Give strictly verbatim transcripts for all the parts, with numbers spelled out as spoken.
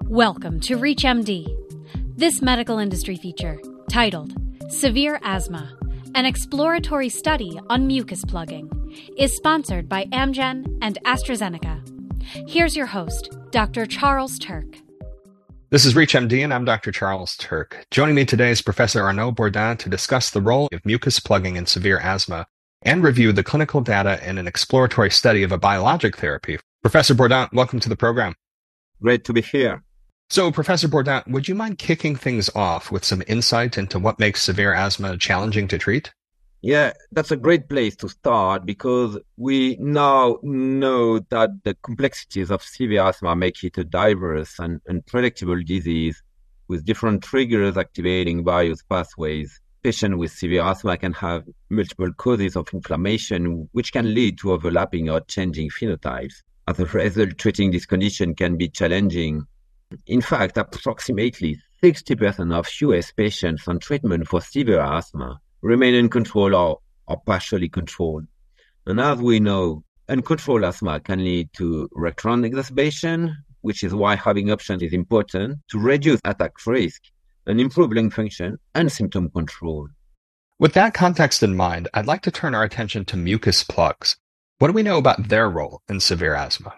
Welcome to ReachMD. This medical industry feature, titled Severe Asthma, an exploratory study on mucus plugging, is sponsored by Amgen and AstraZeneca. Here's your host, Doctor Charles Turck. This is ReachMD, and I'm Doctor Charles Turck. Joining me today is Professor Arnaud Bourdin to discuss the role of mucus plugging in severe asthma and review the clinical data in an exploratory study of a biologic therapy. Professor Bourdin, welcome to the program. Great to be here. So, Professor Bourdin, would you mind kicking things off with some insight into what makes severe asthma challenging to treat? Yeah, that's a great place to start because we now know that the complexities of severe asthma make it a diverse and unpredictable disease with different triggers activating various pathways. Patients with severe asthma can have multiple causes of inflammation, which can lead to overlapping or changing phenotypes. As a result, treating this condition can be challenging. In fact, approximately sixty percent of U S patients on treatment for severe asthma remain uncontrolled or, or partially controlled. And as we know, uncontrolled asthma can lead to recurrent exacerbation, which is why having options is important to reduce attack risk and improve lung function and symptom control. With that context in mind, I'd like to turn our attention to mucus plugs. What do we know about their role in severe asthma?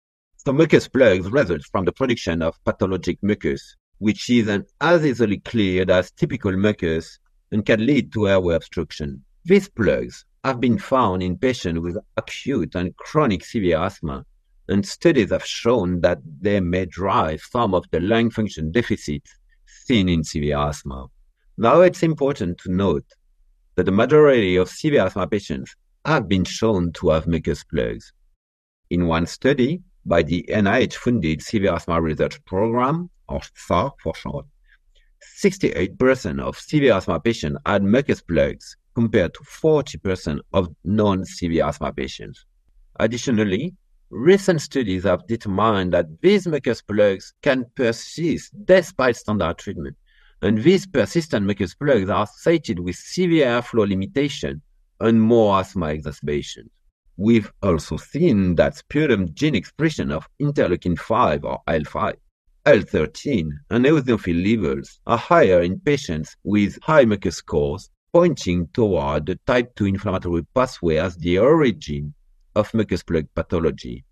So mucus plugs result from the production of pathologic mucus, which isn't as easily cleared as typical mucus and can lead to airway obstruction. These plugs have been found in patients with acute and chronic severe asthma, and studies have shown that they may drive some of the lung function deficits seen in severe asthma. Now, it's important to note that the majority of severe asthma patients have been shown to have mucus plugs. In one study, by the N I H-funded Severe Asthma Research Program, or S A R for short, sixty-eight percent of severe asthma patients had mucus plugs compared to forty percent of non-severe asthma patients. Additionally, recent studies have determined that these mucus plugs can persist despite standard treatment, and these persistent mucus plugs are associated with severe airflow limitation and more asthma exacerbations. We've also seen that sputum gene expression of interleukin five or I L five, I L thirteen, and eosinophil levels are higher in patients with high mucus scores, pointing toward the type two inflammatory pathway as the origin of mucus plug pathology.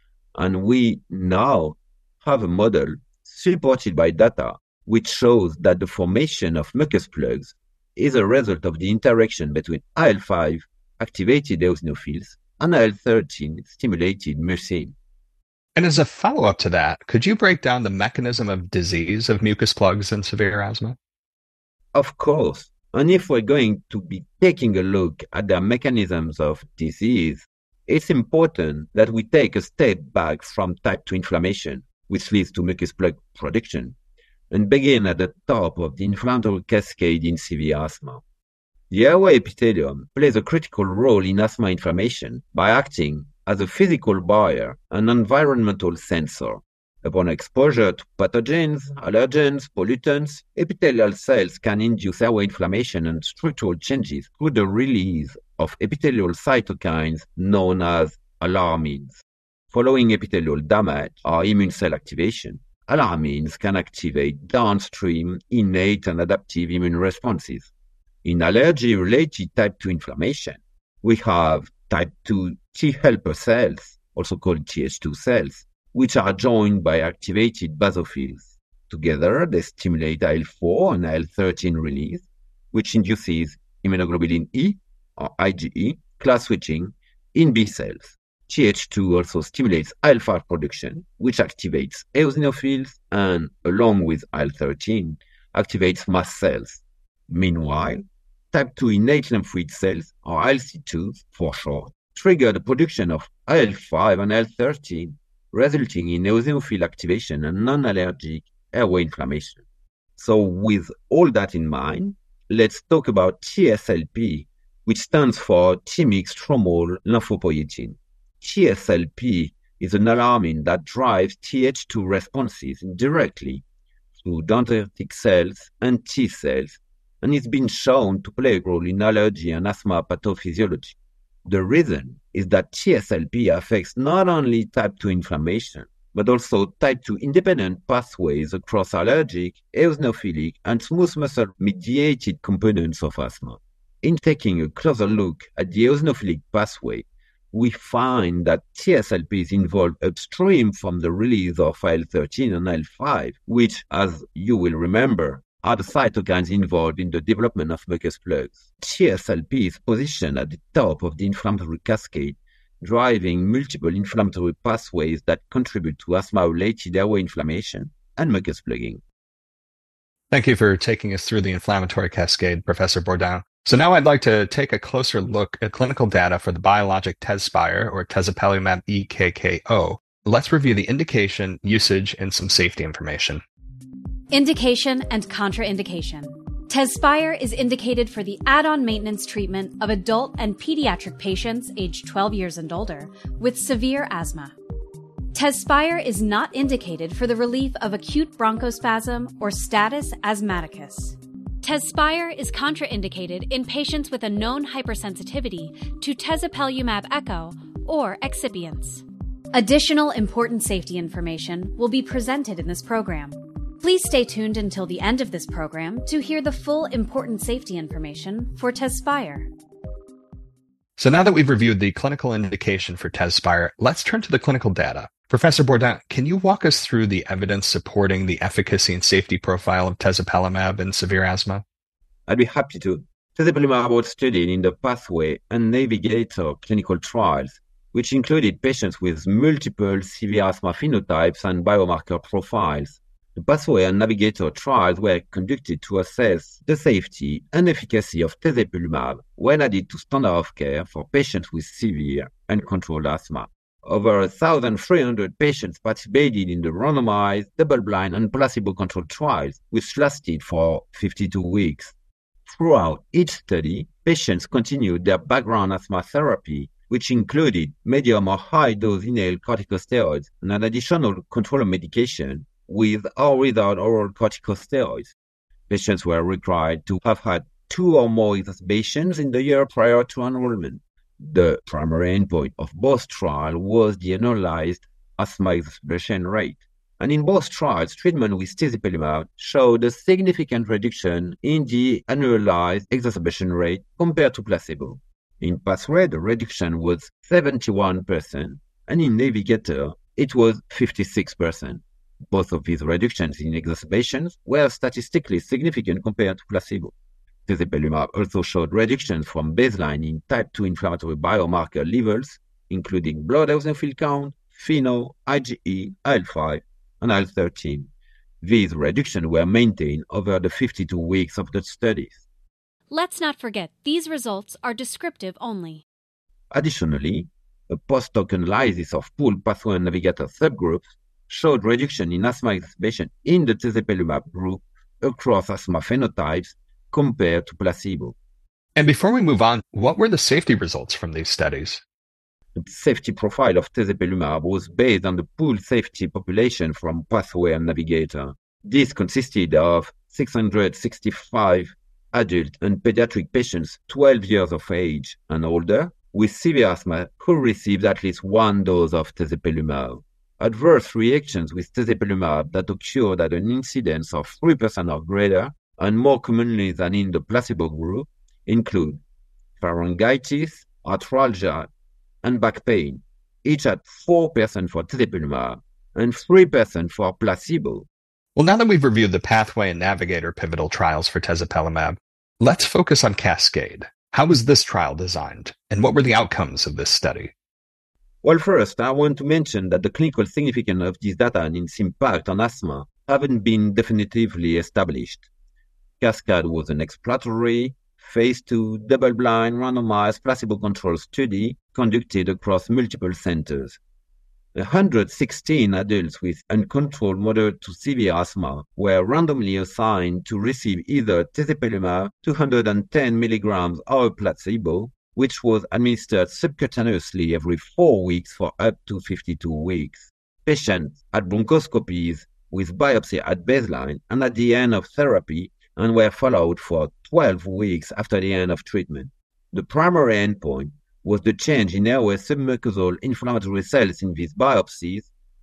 And we now have a model supported by data which shows that the formation of mucus plugs is a result of the interaction between I L five activated eosinophils and I L thirteen stimulated mucin. And as a follow-up to that, could you break down the mechanism of disease of mucus plugs in severe asthma? Of course. And if we're going to be taking a look at the mechanisms of disease, it's important that we take a step back from type two inflammation, which leads to mucus plug production, and begin at the top of the inflammatory cascade in severe asthma. The airway epithelium plays a critical role in asthma inflammation by acting as a physical barrier and environmental sensor. Upon exposure to pathogens, allergens, pollutants, epithelial cells can induce airway inflammation and structural changes through the release of epithelial cytokines known as alarmins. Following epithelial damage or immune cell activation, alarmins can activate downstream innate and adaptive immune responses. In allergy-related type two inflammation, we have type two T helper cells, also called T H two cells, which are joined by activated basophils. Together, they stimulate I L four and I L thirteen release, which induces immunoglobulin E, or IgE, class switching in B cells. T H two also stimulates I L five production, which activates eosinophils and, along with I L thirteen, activates mast cells. Meanwhile, type two innate lymphoid cells, or I L C twos for short, trigger the production of I L five and I L thirteen, resulting in eosinophil activation and non-allergic airway inflammation. So with all that in mind, let's talk about T S L P, which stands for thymic stromal lymphopoietin. T S L P is an alarmin that drives T H two responses directly through dendritic cells and T cells, and it's been shown to play a role in allergy and asthma pathophysiology. The reason is that T S L P affects not only type two inflammation, but also type two independent pathways across allergic, eosinophilic, and smooth muscle-mediated components of asthma. In taking a closer look at the eosinophilic pathway, we find that T S L P is involved upstream from the release of I L thirteen and I L five, which, as you will remember, are the cytokines involved in the development of mucus plugs. T S L P is positioned at the top of the inflammatory cascade, driving multiple inflammatory pathways that contribute to asthma-related airway inflammation and mucus plugging. Thank you for taking us through the inflammatory cascade, Professor Bourdin. So now I'd like to take a closer look at clinical data for the biologic Tezspire, or tezepelumab E K K O. Let's review the indication, usage, and some safety information. Indication and contraindication. Tezspire is indicated for the add-on maintenance treatment of adult and pediatric patients aged twelve years and older with severe asthma. Tezspire is not indicated for the relief of acute bronchospasm or status asthmaticus. Tezspire is contraindicated in patients with a known hypersensitivity to tezepelumab echo or excipients. Additional important safety information will be presented in this program. Please stay tuned until the end of this program to hear the full important safety information for Tezspire. So now that we've reviewed the clinical indication for Tezspire, let's turn to the clinical data. Professor Bourdin, can you walk us through the evidence supporting the efficacy and safety profile of tezepelumab in severe asthma? I'd be happy to. Tezepelumab was studied in the Pathway and Navigator clinical trials, which included patients with multiple severe asthma phenotypes and biomarker profiles. The Pathway and Navigator trials were conducted to assess the safety and efficacy of tezepelumab when added to standard of care for patients with severe and controlled asthma. Over one thousand three hundred patients participated in the randomized, double-blind, and placebo-controlled trials, which lasted for fifty-two weeks. Throughout each study, patients continued their background asthma therapy, which included medium or high-dose inhaled corticosteroids and an additional control medication with or without oral corticosteroids. Patients were required to have had two or more exacerbations in the year prior to enrollment. The primary endpoint of both trials was the annualized asthma exacerbation rate. And in both trials, treatment with tezepelumab showed a significant reduction in the annualized exacerbation rate compared to placebo. In Pathway, the reduction was seventy-one percent, and in Navigator, it was fifty-six percent. Both of these reductions in exacerbations were statistically significant compared to placebo. Tezepelumab also showed reductions from baseline in type two inflammatory biomarker levels, including blood eosinophil count, FeNO, IgE, I L five, and I L thirteen. These reductions were maintained over the fifty-two weeks of the studies. Let's not forget, these results are descriptive only. Additionally, a post-hoc analysis of pooled Pathway and Navigator subgroups showed reduction in asthma exacerbation in the tezepelumab group across asthma phenotypes compared to placebo. And before we move on, what were the safety results from these studies? The safety profile of tezepelumab was based on the pooled safety population from Pathway and Navigator. This consisted of six hundred sixty-five adult and pediatric patients twelve years of age and older with severe asthma who received at least one dose of tezepelumab. Adverse reactions with tezepelumab that occurred at an incidence of three percent or greater and more commonly than in the placebo group include pharyngitis, arthralgia, and back pain, each at four percent for tezepelumab and three percent for placebo. Well, now that we've reviewed the Pathway and Navigator pivotal trials for tezepelumab, let's focus on Cascade. How was this trial designed, and what were the outcomes of this study? Well, first, I want to mention that the clinical significance of this data and its impact on asthma haven't been definitively established. Cascade was an exploratory, phase two, double-blind, randomized, placebo-controlled study conducted across multiple centers. one hundred sixteen adults with uncontrolled moderate to severe asthma were randomly assigned to receive either tezepelumab two hundred ten milligrams or a placebo, which was administered subcutaneously every four weeks for up to fifty-two weeks. Patients had bronchoscopies with biopsy at baseline and at the end of therapy and were followed for twelve weeks after the end of treatment. The primary endpoint was the change in airway submucosal inflammatory cells in these biopsies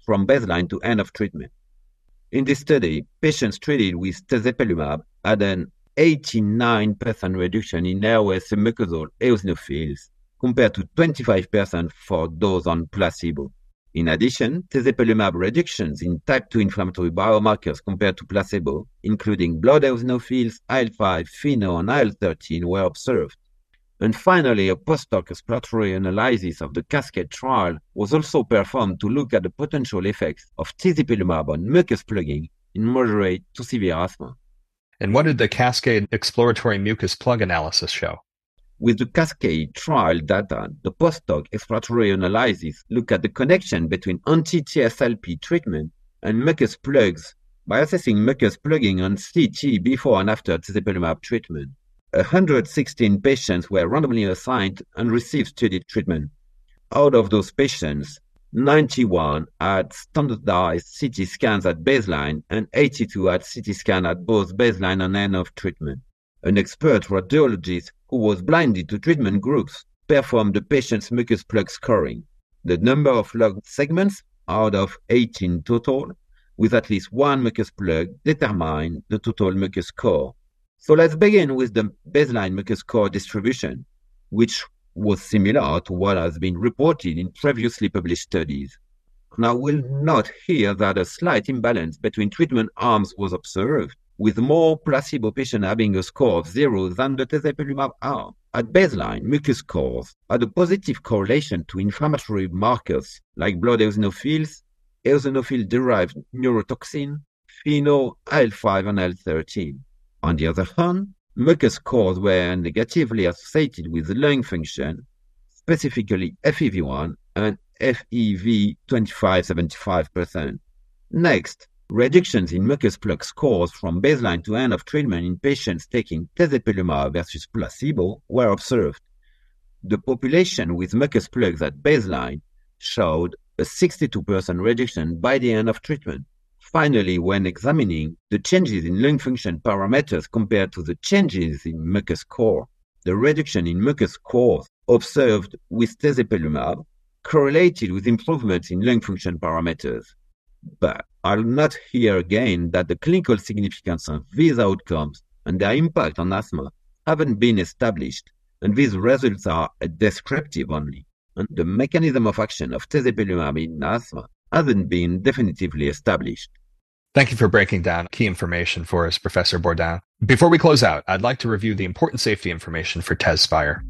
from baseline to end of treatment. In this study, patients treated with tezepelumab had an eighty-nine percent reduction in airway submucosal eosinophils compared to twenty-five percent for those on placebo. In addition, tezepelumab reductions in type two inflammatory biomarkers compared to placebo, including blood eosinophils, I L five, F I N O, and I L thirteen, were observed. And finally, a post-hoc exploratory analysis of the CASCADE trial was also performed to look at the potential effects of tezepelumab on mucus plugging in moderate to severe asthma. And what did the CASCADE exploratory mucus plug analysis show? With the CASCADE trial data, the post-hoc exploratory analysis looked at the connection between anti-T S L P treatment and mucus plugs by assessing mucus plugging on C T before and after tezepelumab treatment. one hundred sixteen patients were randomly assigned and received study treatment. Out of those patients, ninety-one had standardized C T scans at baseline and eighty-two had C T scan at both baseline and end of treatment. An expert radiologist who was blinded to treatment groups performed the patient's mucus plug scoring. The number of log segments out of eighteen total, with at least one mucus plug, determined the total mucus score. So let's begin with the baseline mucus score distribution, which was similar to what has been reported in previously published studies. Now we'll note here that a slight imbalance between treatment arms was observed, with more placebo patients having a score of zero than the tezepelumab arm. At baseline, mucus scores had a positive correlation to inflammatory markers like blood eosinophils, eosinophil-derived neurotoxin, F I N O, I L five, and I L thirteen. On the other hand, mucus scores were negatively associated with lung function, specifically F E V one and F E V twenty-five to seventy-five percent. Next, reductions in mucus plug scores from baseline to end of treatment in patients taking tezepelumab versus placebo were observed. The population with mucus plugs at baseline showed a sixty-two percent reduction by the end of treatment. Finally, when examining the changes in lung function parameters compared to the changes in mucus score, the reduction in mucus scores observed with tezepelumab correlated with improvements in lung function parameters. But I'll note here again that the clinical significance of these outcomes and their impact on asthma haven't been established, and these results are descriptive only, and the mechanism of action of tezepelumab in asthma hasn't been definitively established. Thank you for breaking down key information for us, Professor Bourdin. Before we close out, I'd like to review the important safety information for TEZSPIRE.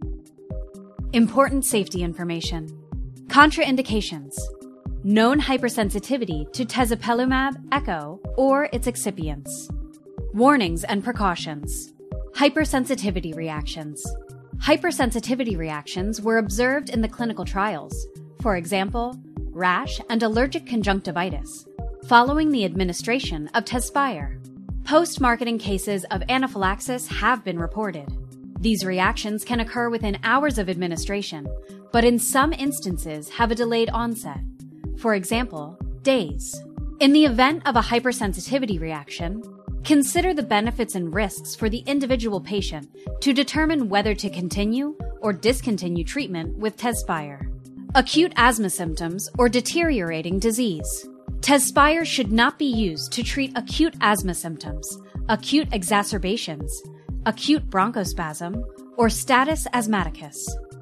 Important safety information. Contraindications. Known hypersensitivity to tezepelumab, echo, or its excipients. Warnings and precautions. Hypersensitivity reactions. Hypersensitivity reactions were observed in the clinical trials. For example, rash and allergic conjunctivitis, following the administration of TEZSPIRE. Post-marketing cases of anaphylaxis have been reported. These reactions can occur within hours of administration, but in some instances have a delayed onset. For example, days. In the event of a hypersensitivity reaction, consider the benefits and risks for the individual patient to determine whether to continue or discontinue treatment with TEZSPIRE. Acute asthma symptoms or deteriorating disease. TEZSPIRE should not be used to treat acute asthma symptoms, acute exacerbations, acute bronchospasm, or status asthmaticus.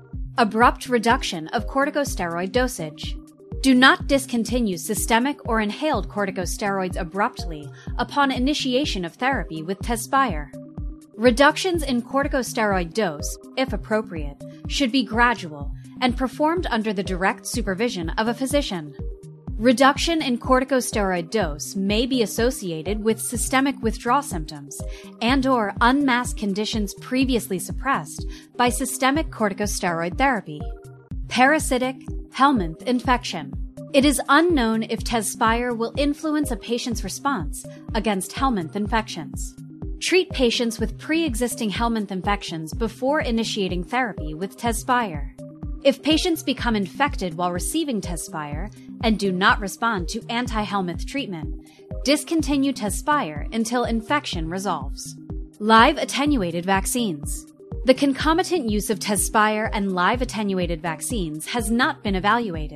Abrupt reduction of corticosteroid dosage. Do not discontinue systemic or inhaled corticosteroids abruptly upon initiation of therapy with TEZSPIRE. Reductions in corticosteroid dose, if appropriate, should be gradual and performed under the direct supervision of a physician. Reduction in corticosteroid dose may be associated with systemic withdrawal symptoms and/or unmasked conditions previously suppressed by systemic corticosteroid therapy. Parasitic Helminth infection. It is unknown if TEZSPIRE will influence a patient's response against Helminth infections. Treat patients with pre-existing Helminth infections before initiating therapy with TEZSPIRE. If patients become infected while receiving TEZSPIRE and do not respond to anti-Helminth treatment, discontinue TEZSPIRE until infection resolves. Live attenuated vaccines. The concomitant use of TEZSPIRE and live attenuated vaccines has not been evaluated.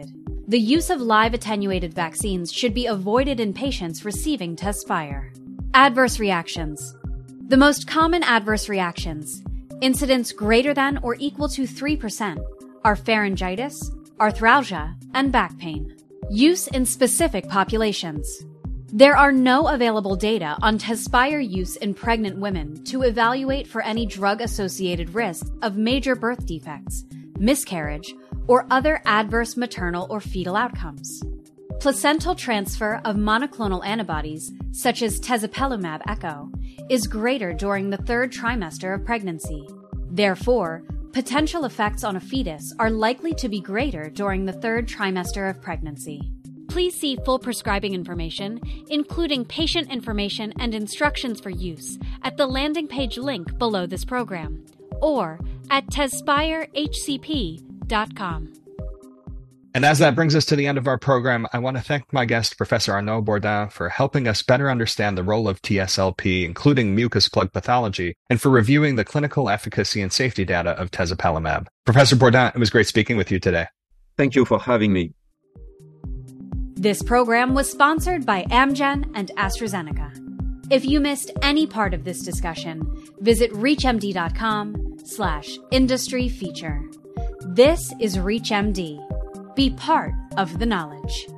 The use of live attenuated vaccines should be avoided in patients receiving Tezspire. Adverse reactions. The most common adverse reactions, incidence greater than or equal to three percent, are pharyngitis, arthralgia, and back pain. Use in specific populations. There are no available data on Tezspire use in pregnant women to evaluate for any drug-associated risks of major birth defects, miscarriage, or other adverse maternal or fetal outcomes. Placental transfer of monoclonal antibodies, such as tezepelumab echo, is greater during the third trimester of pregnancy. Therefore, potential effects on a fetus are likely to be greater during the third trimester of pregnancy. Please see full prescribing information, including patient information and instructions for use, at the landing page link below this program, or at tezspire h c p dot com. And as that brings us to the end of our program, I want to thank my guest, Professor Arnaud Bourdin, for helping us better understand the role of T S L P, including mucus plug pathology, and for reviewing the clinical efficacy and safety data of tezepelumab. Professor Bourdin, it was great speaking with you today. Thank you for having me. This program was sponsored by Amgen and AstraZeneca. If you missed any part of this discussion, visit reachmd.com slash industry feature. This is ReachMD. Be part of the knowledge.